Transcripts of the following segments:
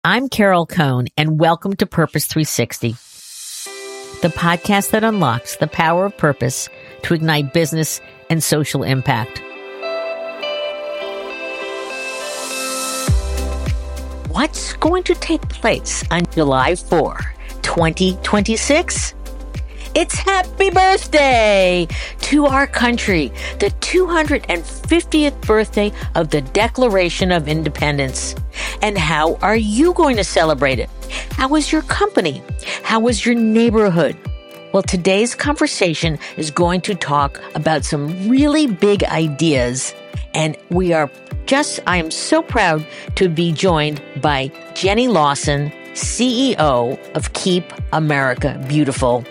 I'm Carol Cohn, and welcome to Purpose 360, the podcast that unlocks the power of purpose to ignite business and social impact. What's going to take place on July 4, 2026? It's happy birthday to our country, the 250th birthday of the Declaration of Independence. And how are you going to celebrate it? How is your company? How is your neighborhood? Well, today's conversation is going to talk about some really big ideas. And I am so proud to be joined by Jenny Lawson, CEO of Keep America Beautiful.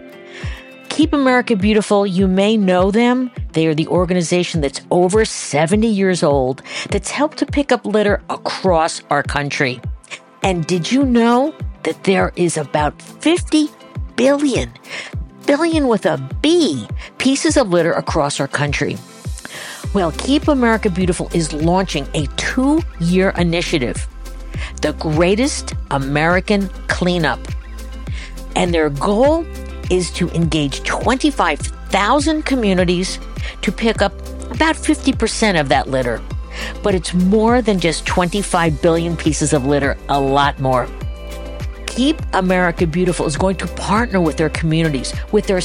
Keep America Beautiful, you may know them. They are the organization that's over 70 years old that's helped to pick up litter across our country. And did you know that there is about 50 billion with a B, pieces of litter across our country? Well, Keep America Beautiful is launching a 2-year initiative, the Greatest American Cleanup. And their goal is to engage 25,000 communities to pick up about 50% of that litter. But it's more than just 25 billion pieces of litter, a lot more. Keep America Beautiful is going to partner with their communities, with their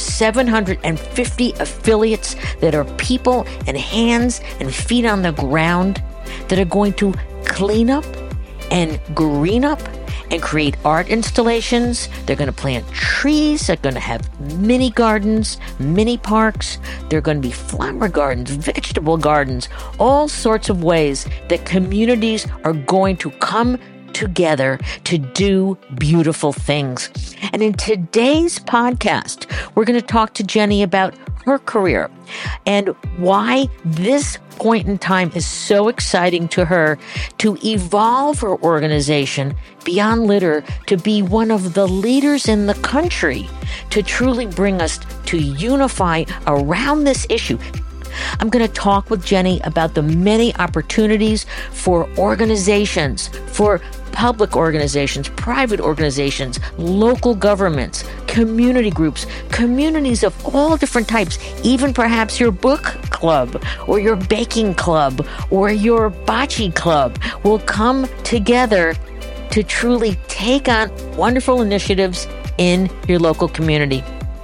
750 affiliates that are people and hands and feet on the ground that are going to clean up and green up and create art installations. They're going to plant trees. They're going to have mini gardens, mini parks. They're going to be flower gardens, vegetable gardens, all sorts of ways that communities are going to come together to do beautiful things. And in today's podcast, we're going to talk to Jenny about her career and why this point in time is so exciting to her to evolve her organization beyond litter to be one of the leaders in the country to truly bring us to unify around this issue. I'm going to talk with Jenny about the many opportunities for organizations, for public organizations, private organizations, local governments, community groups, communities of all different types, even perhaps your book club or your baking club or your bocce club will come together to truly take on wonderful initiatives in your local community.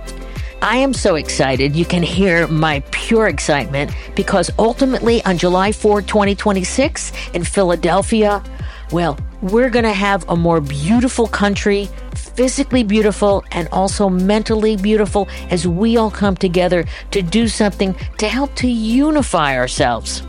I am so excited. You can hear my pure excitement because ultimately on July 4, 2026 in Philadelphia, well, we're going to have a more beautiful country, physically beautiful and also mentally beautiful as we all come together to do something to help to unify ourselves.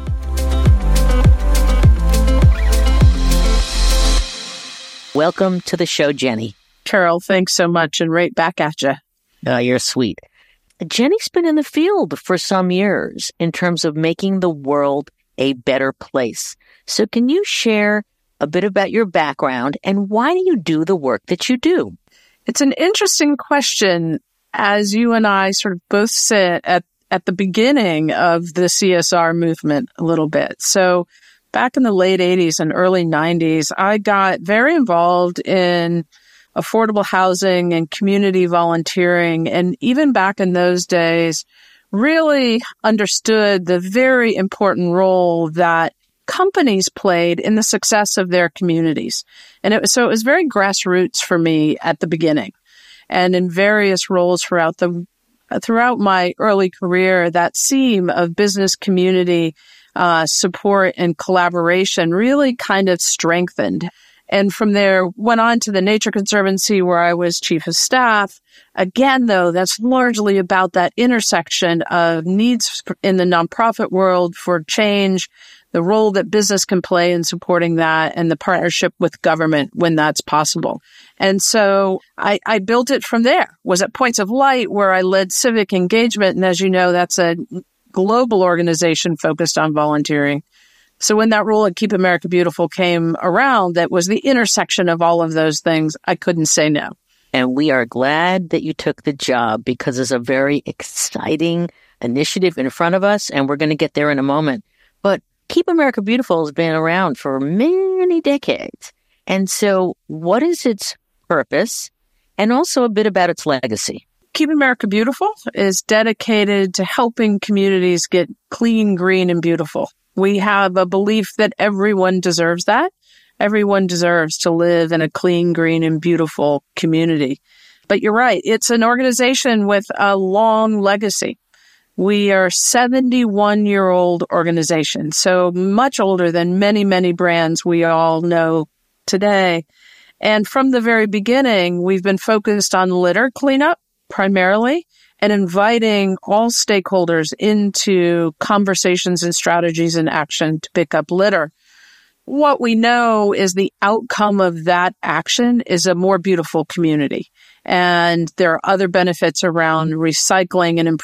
Welcome to the show, Jenny. Carol, thanks so much, and right back at you. Oh, you're sweet. Jenny's been in the field for some years in terms of making the world a better place. So can you share a bit about your background and why do you do the work that you do? It's an interesting question as you and I sort of both sit at the beginning of the CSR movement a little bit. So back in the late 80s and early 90s, I got very involved in affordable housing and community volunteering. And even back in those days, really understood the very important role that companies played in the success of their communities. And it was very grassroots for me at the beginning. And in various roles throughout my early career, that theme of business community support and collaboration really kind of strengthened. And from there, went on to the Nature Conservancy where I was chief of staff. Again, though, that's largely about that intersection of needs in the nonprofit world for change, the role that business can play in supporting that, and the partnership with government when that's possible. And so I built it from there. Was at Points of Light where I led civic engagement. And as you know, that's a global organization focused on volunteering. So when that role at Keep America Beautiful came around, that was the intersection of all of those things, I couldn't say no. And we are glad that you took the job because it's a very exciting initiative in front of us, and we're going to get there in a moment. But Keep America Beautiful has been around for many decades. And so what is its purpose, and also a bit about its legacy? Keep America Beautiful is dedicated to helping communities get clean, green, and beautiful. We have a belief that everyone deserves that. Everyone deserves to live in a clean, green, and beautiful community. But you're right. It's an organization with a long legacy. We are a 71-year-old organization, so much older than many, many brands we all know today. And from the very beginning, we've been focused on litter cleanup primarily and inviting all stakeholders into conversations and strategies and action to pick up litter. What we know is the outcome of that action is a more beautiful community. And there are other benefits around recycling and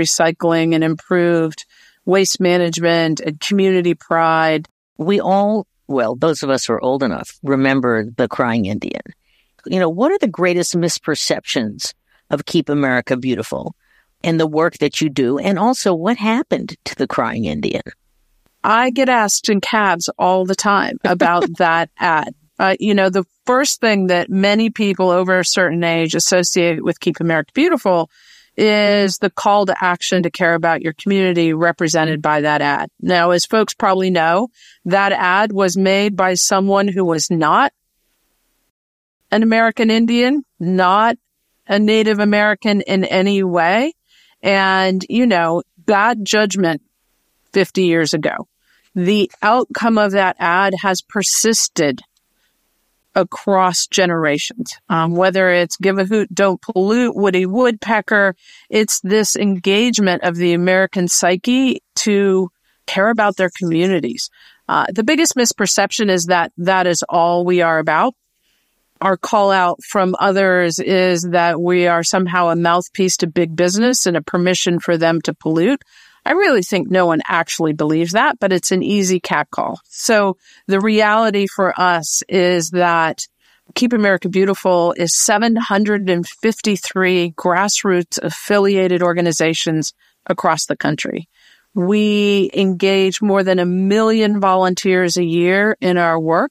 improved waste management and community pride. We all, well, those of us who are old enough, remember the Crying Indian. What are the greatest misperceptions of Keep America Beautiful and the work that you do? And also, what happened to the Crying Indian? I get asked in cabs all the time about that ad. The first thing that many people over a certain age associate with Keep America Beautiful is the call to action to care about your community represented by that ad. Now, as folks probably know, that ad was made by someone who was not an American Indian, not a Native American in any way, and, bad judgment 50 years ago. The outcome of that ad has persisted across generations, whether it's Give a Hoot, Don't Pollute, Woody Woodpecker. It's this engagement of the American psyche to care about their communities. The biggest misperception is that that is all we are about. Our call out from others is that we are somehow a mouthpiece to big business and a permission for them to pollute. I really think no one actually believes that, but it's an easy catcall. So the reality for us is that Keep America Beautiful is 753 grassroots affiliated organizations across the country. We engage more than 1 million volunteers a year in our work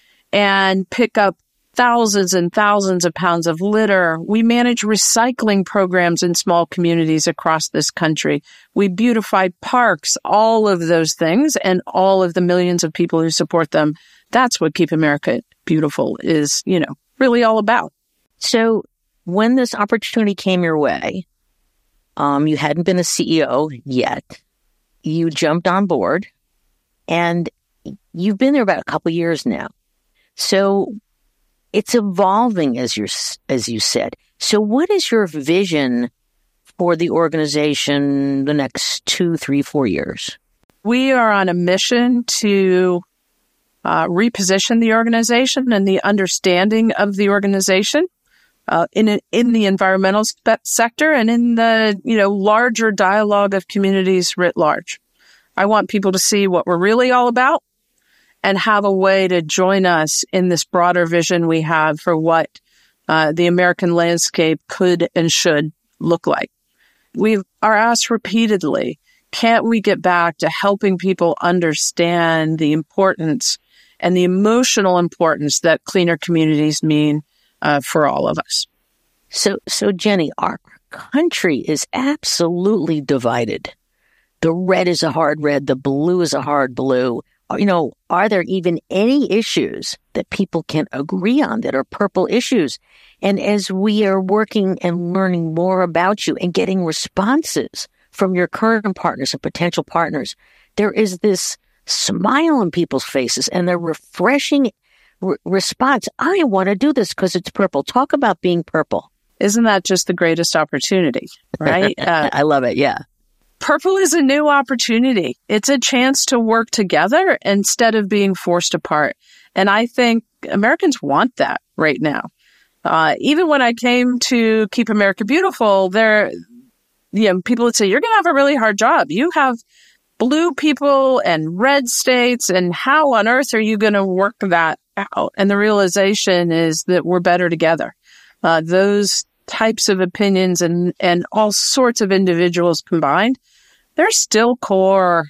and pick up thousands and thousands of pounds of litter. We manage recycling programs in small communities across this country. We beautify parks, all of those things, and all of the millions of people who support them. That's what Keep America Beautiful is, really all about. So when this opportunity came your way, you hadn't been a CEO yet. You jumped on board, and you've been there about a couple years now. So it's evolving, as you said. So what is your vision for the organization the next 2, 3, 4 years? We are on a mission to reposition the organization and the understanding of the organization in the environmental sector and in the larger dialogue of communities writ large. I want people to see what we're really all about and have a way to join us in this broader vision we have for what the American landscape could and should look like. We are asked repeatedly, can't we get back to helping people understand the importance and the emotional importance that cleaner communities mean for all of us? So Jenny, our country is absolutely divided. The red is a hard red, the blue is a hard blue. Are there even any issues that people can agree on that are purple issues? And as we are working and learning more about you and getting responses from your current partners and potential partners, there is this smile on people's faces and the refreshing response. I want to do this because it's purple. Talk about being purple. Isn't that just the greatest opportunity, right? I love it. Yeah. Purple is a new opportunity. It's a chance to work together instead of being forced apart. And I think Americans want that right now. Even when I came to Keep America Beautiful, people would say, you're going to have a really hard job. You have blue people and red states, and how on earth are you going to work that out? And the realization is that we're better together. Those types of opinions and all sorts of individuals combined, they're still core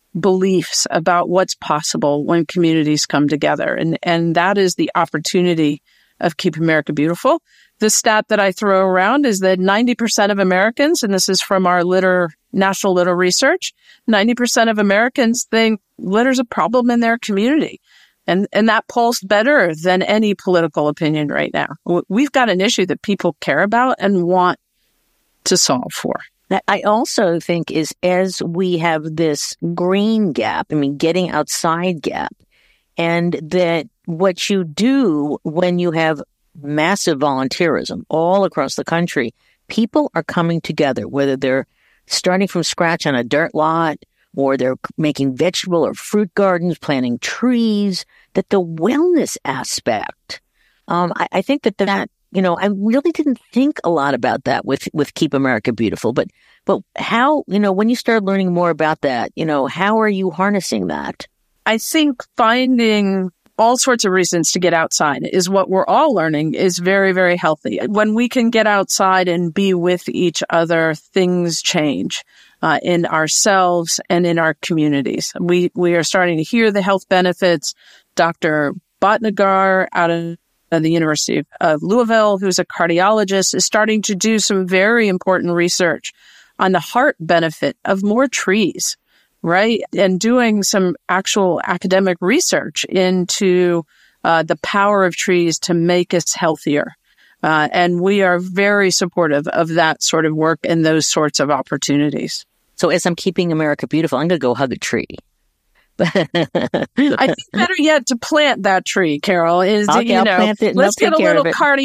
beliefs about what's possible when communities come together. And that is the opportunity of Keep America Beautiful. The stat that I throw around is that 90% of Americans, and this is from our National Litter Research, 90% of Americans think litter's a problem in their community. And that polls better than any political opinion right now. We've got an issue that people care about and want to solve for. I also think is as we have this green gap, getting outside gap, and that what you do when you have massive volunteerism all across the country, people are coming together, whether they're starting from scratch on a dirt lot or they're making vegetable or fruit gardens, planting trees, that the wellness aspect, I think that I really didn't think a lot about that with Keep America Beautiful, but how, when you start learning more about that, how are you harnessing that? I think finding all sorts of reasons to get outside is what we're all learning is very, very healthy. When we can get outside and be with each other, things change in ourselves and in our communities. We are starting to hear the health benefits. Dr. Bhatnagar out of the University of Louisville, who's a cardiologist, is starting to do some very important research on the heart benefit of more trees, right? And doing some actual academic research into the power of trees to make us healthier. And we are very supportive of that sort of work and those sorts of opportunities. So as I'm keeping America beautiful, I'm going to go hug a tree. I think better yet to plant that tree, Carol, is, okay, I'll plant it, let's get a little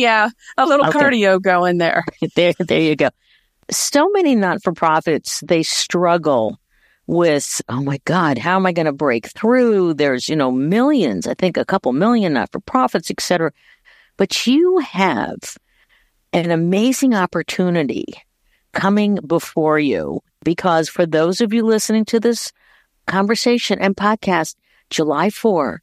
cardio going there. There you go. So many not-for-profits, they struggle with, oh my God, how am I going to break through? There's, millions, I think a couple million not-for-profits, et cetera. But you have an amazing opportunity coming before you, because for those of you listening to this conversation and podcast, July 4,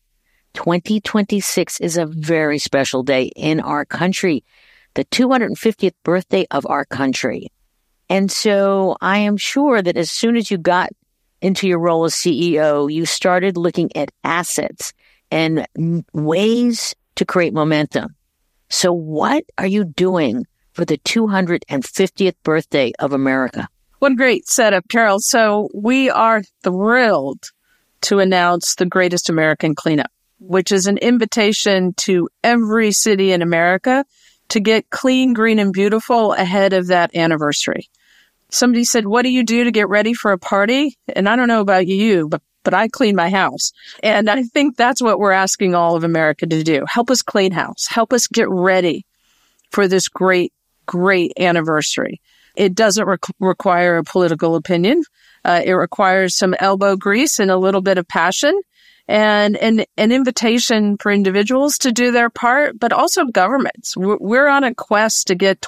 2026 is a very special day in our country, the 250th birthday of our country. And so I am sure that as soon as you got into your role as CEO, you started looking at assets and ways to create momentum. So what are you doing for the 250th birthday of America? What a great setup, Carol. So we are thrilled to announce the Greatest American Cleanup, which is an invitation to every city in America to get clean, green, and beautiful ahead of that anniversary. Somebody said, what do you do to get ready for a party? And I don't know about you, but I clean my house. And I think that's what we're asking all of America to do. Help us clean house. Help us get ready for this great, great anniversary. It doesn't require a political opinion. It requires some elbow grease and a little bit of passion and an invitation for individuals to do their part, but also governments. We're on a quest to get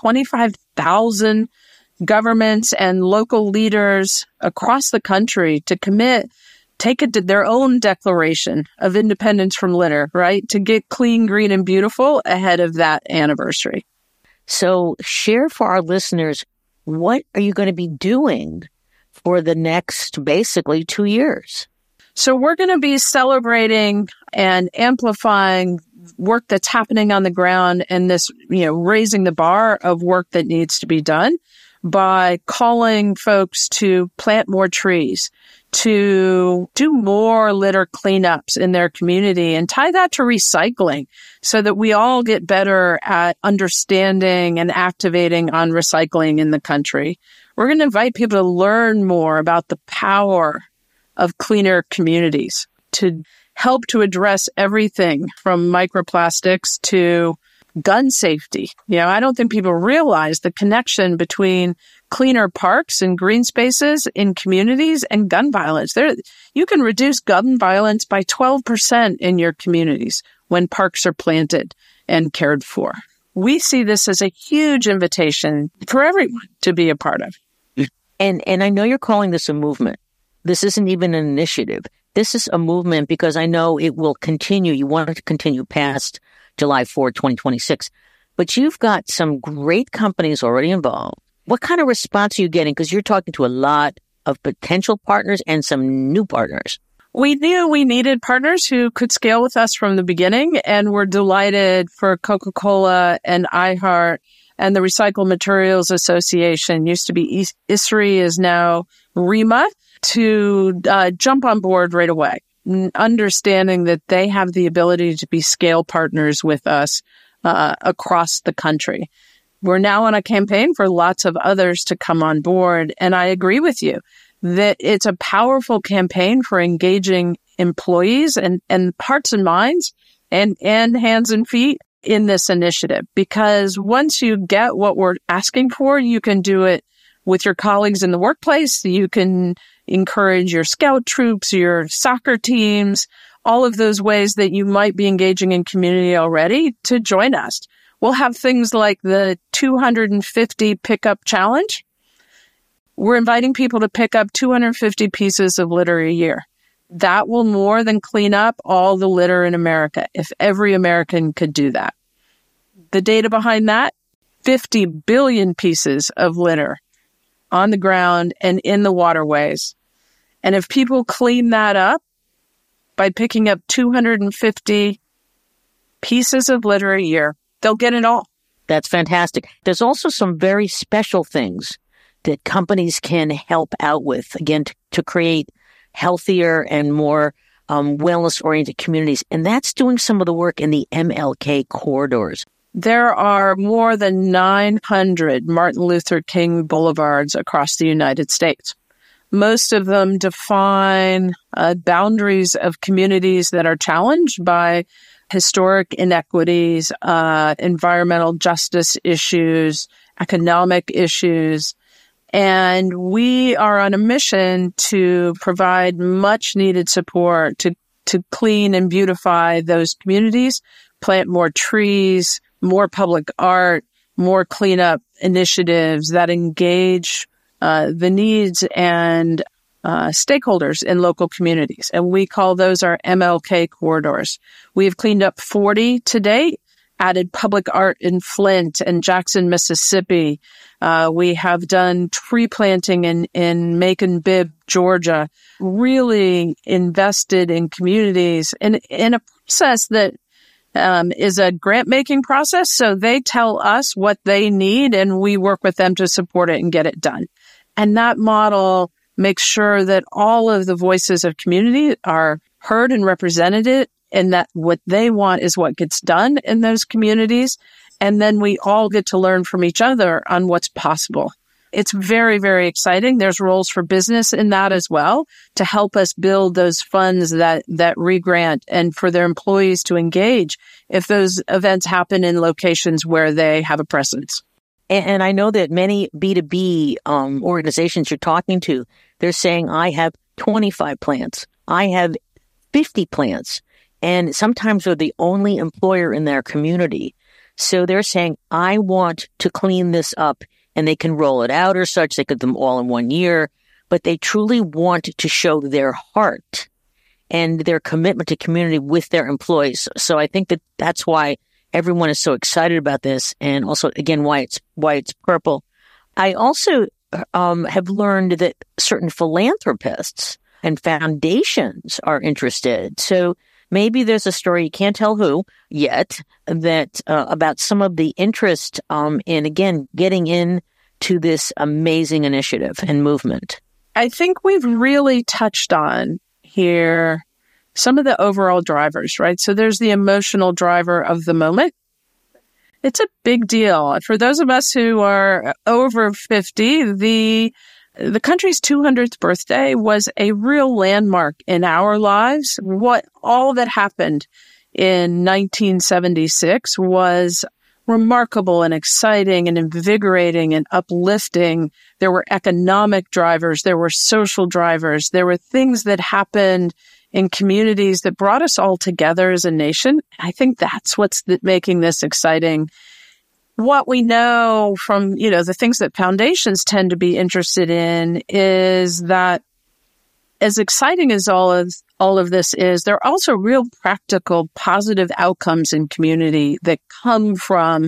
25,000 governments and local leaders across the country to take it to their own declaration of independence from litter, right? To get clean, green, and beautiful ahead of that anniversary. So share for our listeners, what are you going to be doing for the next basically 2 years? So we're going to be celebrating and amplifying work that's happening on the ground and this, raising the bar of work that needs to be done by calling folks to plant more trees, to do more litter cleanups in their community and tie that to recycling so that we all get better at understanding and activating on recycling in the country. We're going to invite people to learn more about the power of cleaner communities to help to address everything from microplastics to gun safety. I don't think people realize the connection between cleaner parks and green spaces in communities and gun violence. You can reduce gun violence by 12% in your communities when parks are planted and cared for. We see this as a huge invitation for everyone to be a part of. And I know you're calling this a movement. This isn't even an initiative. This is a movement because I know it will continue. You want it to continue past July 4, 2026. But you've got some great companies already involved. What kind of response are you getting? Because you're talking to a lot of potential partners and some new partners. We knew we needed partners who could scale with us from the beginning, and we're delighted for Coca-Cola and iHeart and the Recycled Materials Association, used to be ISRI, is now REMA, to jump on board right away, understanding that they have the ability to be scale partners with us across the country. We're now on a campaign for lots of others to come on board, and I agree with you that it's a powerful campaign for engaging employees and hearts and minds and hands and feet in this initiative. Because once you get what we're asking for, you can do it with your colleagues in the workplace. You can encourage your scout troops, your soccer teams, all of those ways that you might be engaging in community already to join us. We'll have things like the 250 pickup challenge. We're inviting people to pick up 250 pieces of litter a year. That will more than clean up all the litter in America if every American could do that. The data behind that, 50 billion pieces of litter on the ground and in the waterways. And if people clean that up by picking up 250 pieces of litter a year, they'll get it all. That's fantastic. There's also some very special things that companies can help out with, again, to create healthier and more wellness-oriented communities. And that's doing some of the work in the MLK corridors. There are more than 900 Martin Luther King boulevards across the United States. Most of them define boundaries of communities that are challenged by historic inequities, environmental justice issues, economic issues. And we are on a mission to provide much needed support to clean and beautify those communities, plant more trees, more public art, more cleanup initiatives that engage the needs and stakeholders in local communities. And we call those our MLK corridors. We have cleaned up 40 to date, added public art in Flint and Jackson, Mississippi. We have done tree planting in Macon Bibb, Georgia, really invested in communities in a process that is a grant-making process. So they tell us what they need, and we work with them to support it and get it done. And that model makes sure that all of the voices of community are heard and represented, and that what they want is what gets done in those communities. And then we all get to learn from each other on what's possible. It's very, very exciting. There's roles for business in that as well to help us build those funds that re-grant and for their employees to engage if those events happen in locations where they have a presence. And I know that many B2B organizations you're talking to, they're saying, I have 25 plants. I have 50 plants. And sometimes they're the only employer in their community. So they're saying, I want to clean this up, and they can roll it out or such. They could do them all in 1 year, but they truly want to show their heart and their commitment to community with their employees. So I think that that's why everyone is so excited about this, and also, again, why it's purple. I also have learned that certain philanthropists and foundations are interested. So maybe there's a story, you can't tell who yet, that about some of the interest in, again, getting into this amazing initiative and movement. I think we've really touched on here some of the overall drivers, right? So there's the emotional driver of the moment. It's a big deal. For those of us who are over 50, the country's 200th birthday was a real landmark in our lives. What all that happened in 1976 was remarkable and exciting and invigorating and uplifting. There were economic drivers. There were social drivers. There were things that happened in communities that brought us all together as a nation. I think that's what's making this exciting. What we know from, the things that foundations tend to be interested in is that as exciting as all of this is, there are also real practical positive outcomes in community that come from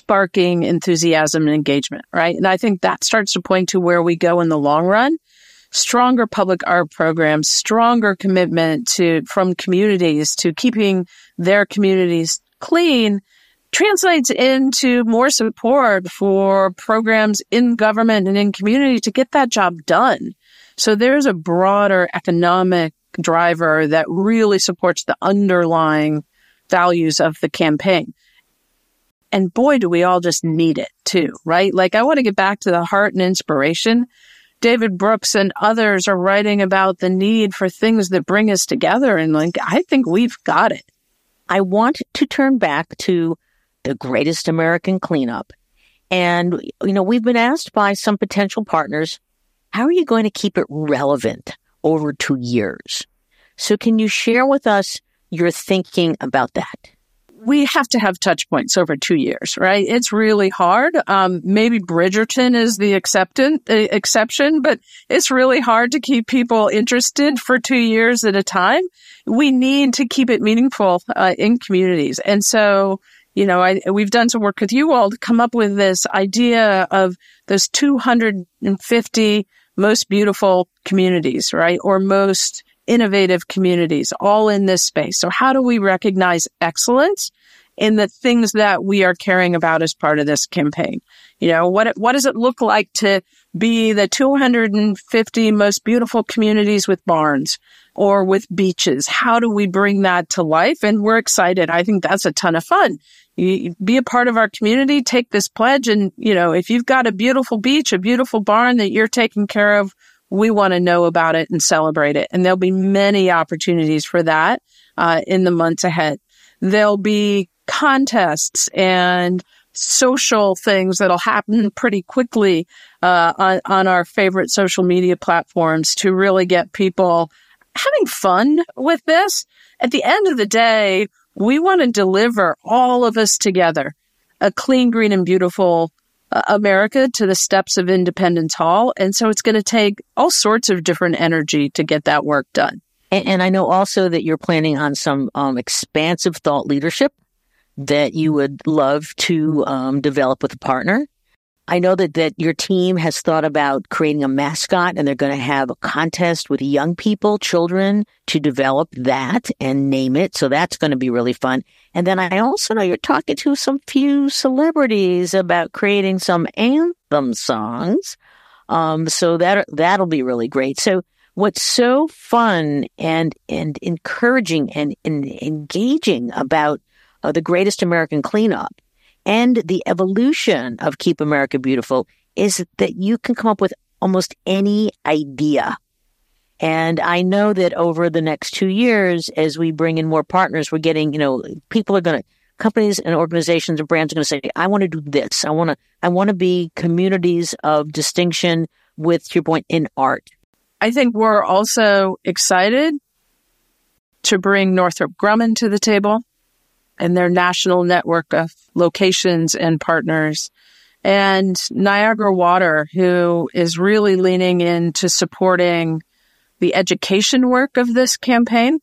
sparking enthusiasm and engagement, right? And I think that starts to point to where we go in the long run. stronger public art programs, stronger commitment from communities to keeping their communities clean translates into more support for programs in government and in community to get that job done. So there's a broader economic driver that really supports the underlying values of the campaign. And boy, do we all just need it too, right? Like, I want to get back to the heart and inspiration. David Brooks and others are writing about the need for things that bring us together. And I think we've got it. I want to turn back to the Greatest American Cleanup. And, we've been asked by some potential partners, how are you going to keep it relevant over 2 years? So can you share with us your thinking about that? We have to have touch points over 2 years, right? It's really hard. Maybe Bridgerton is the exception, but it's really hard to keep people interested for 2 years at a time. We need to keep it meaningful in communities. And so, we've done some work with you all to come up with this idea of those 250 most beautiful communities, right? Or most innovative communities, all in this space. So how do we recognize excellence in the things that we are caring about as part of this campaign? What does it look like to be the 250 most beautiful communities with barns or with beaches? How do we bring that to life? And we're excited. I think that's a ton of fun. You be a part of our community, take this pledge, and, if you've got a beautiful beach, a beautiful barn that you're taking care of, we want to know about it and celebrate it. And there'll be many opportunities for that in the months ahead. There'll be contests and social things that'll happen pretty quickly on our favorite social media platforms to really get people having fun with this. At the end of the day, we want to deliver all of us together a clean, green, and beautiful America to the steps of Independence Hall. And so it's going to take all sorts of different energy to get that work done. And I know also that you're planning on some expansive thought leadership that you would love to develop with a partner. I know that your team has thought about creating a mascot, and they're going to have a contest with young people, children, to develop that and name it. So that's going to be really fun. And then I also know you're talking to some few celebrities about creating some anthem songs. So that'll be really great. So what's so fun and encouraging and engaging about the Greatest American Cleanup and the evolution of Keep America Beautiful is that you can come up with almost any idea. And I know that over the next 2 years, as we bring in more partners, we're getting, companies and organizations and brands are going to say, I want to do this. I want to be communities of distinction with, to your point, in art. I think we're also excited to bring Northrop Grumman to the table and their national network of locations and partners, and Niagara Water, who is really leaning into supporting the education work of this campaign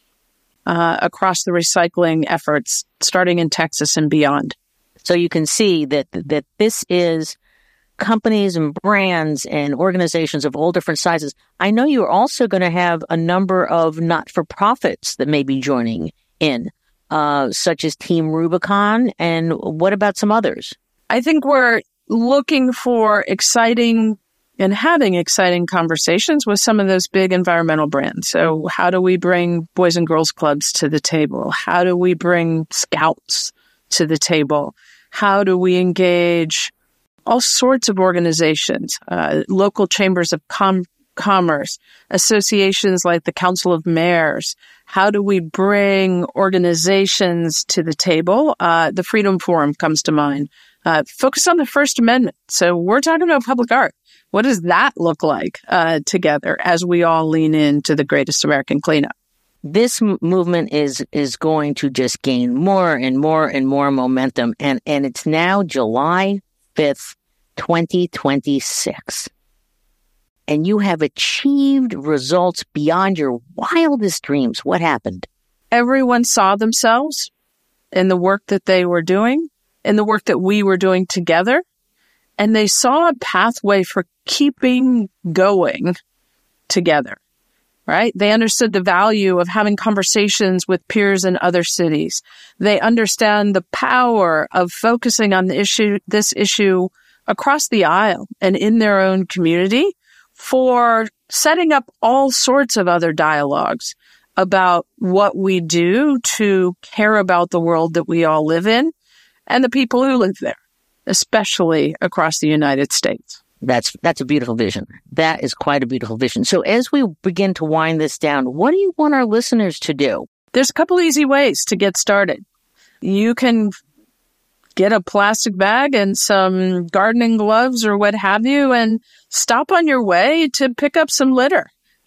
across the recycling efforts, starting in Texas and beyond. So you can see that this is companies and brands and organizations of all different sizes. I know you're also going to have a number of not-for-profits that may be joining in, such as Team Rubicon. And what about some others? I think we're looking for exciting and having exciting conversations with some of those big environmental brands. So how do we bring Boys and Girls Clubs to the table? How do we bring Scouts to the table? How do we engage all sorts of organizations, local chambers of commerce, associations like the Council of Mayors? How do we bring organizations to the table? The Freedom Forum comes to mind. Focus on the First Amendment. So we're talking about public art. What does that look like together as we all lean into the Greatest American Cleanup? This movement is going to just gain more and more and more momentum. And it's now July 5th, 2026. And you have achieved results beyond your wildest dreams. What happened? Everyone saw themselves in the work that they were doing, in the work that we were doing together, and they saw a pathway for keeping going together, right? They understood the value of having conversations with peers in other cities. They understand the power of focusing on this issue across the aisle and in their own community for setting up all sorts of other dialogues about what we do to care about the world that we all live in and the people who live there, especially across the United States. That's a beautiful vision. That is quite a beautiful vision. So as we begin to wind this down, what do you want our listeners to do? There's a couple easy ways to get started. You can get a plastic bag and some gardening gloves or what have you, and stop on your way to pick up some litter.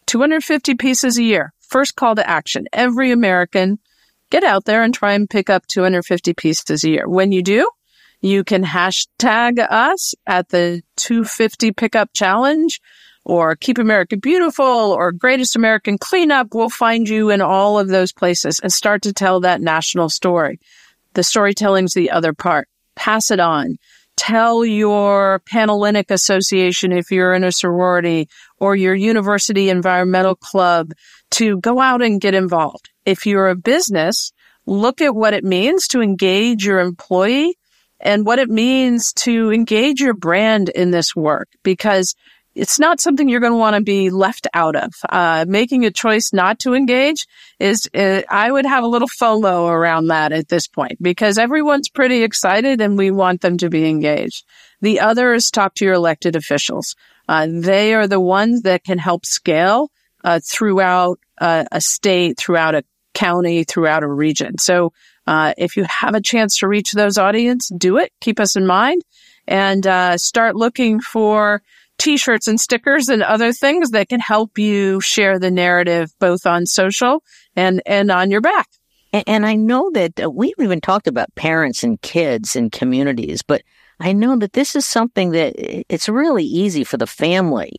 250 pieces a year. First call to action. Every American, get out there and try and pick up 250 pieces a year. When you do, you can hashtag us at the 250 Pickup Challenge or Keep America Beautiful or Greatest American Cleanup. We'll find you in all of those places and start to tell that national story. The storytelling's the other part. Pass it on. Tell your Panhellenic Association if you're in a sorority or your university environmental club to go out and get involved. If you're a business, look at what it means to engage your employee and what it means to engage your brand in this work, because it's not something you're going to want to be left out of. Making a choice not to engage is, I would have a little FOMO around that at this point, because everyone's pretty excited and we want them to be engaged. The other is talk to your elected officials. They are the ones that can help scale throughout a state, throughout a county, throughout a region. So if you have a chance to reach those audience, do it. Keep us in mind and start looking for T-shirts and stickers and other things that can help you share the narrative both on social and on your back. And I know that we've even talked about parents and kids and communities, but I know that this is something that it's really easy for the family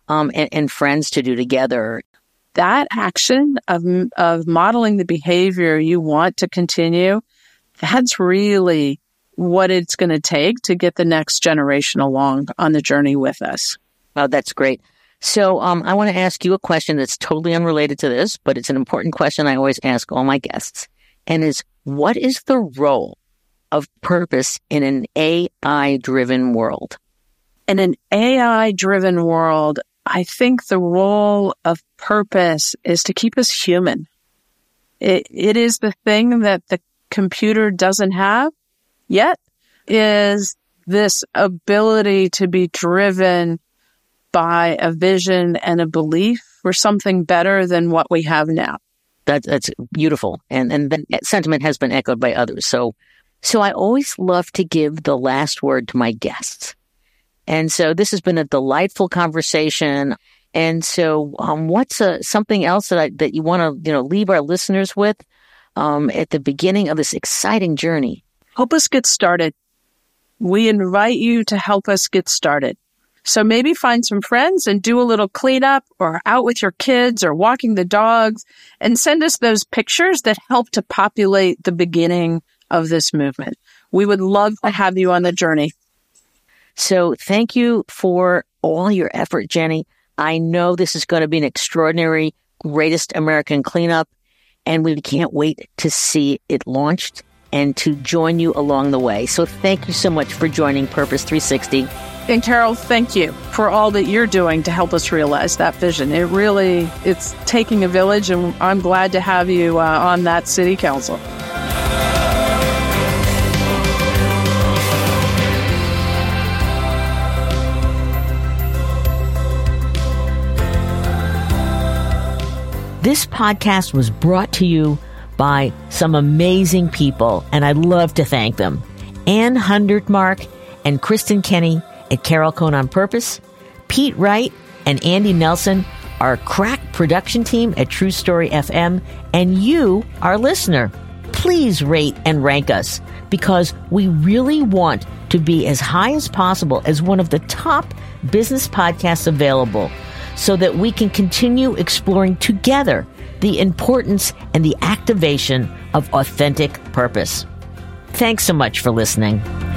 and friends to do together. That action of modeling the behavior you want to continue, that's really what it's going to take to get the next generation along on the journey with us. Well, that's great. So I want to ask you a question that's totally unrelated to this, but it's an important question I always ask all my guests, and is, what is the role of purpose in an AI-driven world? In an AI-driven world, I think the role of purpose is to keep us human. It is the thing that the computer doesn't have yet, is this ability to be driven by a vision and a belief for something better than what we have now. That's beautiful. And that sentiment has been echoed by others. So I always love to give the last word to my guests. And so this has been a delightful conversation. And so what's something else that you want to leave our listeners with at the beginning of this exciting journey? Help us get started. We invite you to help us get started. So maybe find some friends and do a little cleanup, or out with your kids or walking the dogs, and send us those pictures that help to populate the beginning of this movement. We would love to have you on the journey. So thank you for all your effort, Jenny. I know this is going to be an extraordinary Greatest American Cleanup, and we can't wait to see it launched and to join you along the way. So thank you so much for joining Purpose 360. And Carol, thank you for all that you're doing to help us realize that vision. It's taking a village, and I'm glad to have you on that city council. This podcast was brought to you by some amazing people, and I'd love to thank them. Ann Hundertmark and Kristen Kenny at Carol Cohn on Purpose, Pete Wright and Andy Nelson, our crack production team at True Story FM, and you, our listener. Please rate and rank us, because we really want to be as high as possible as one of the top business podcasts available, so that we can continue exploring together the importance and the activation of authentic purpose. Thanks so much for listening.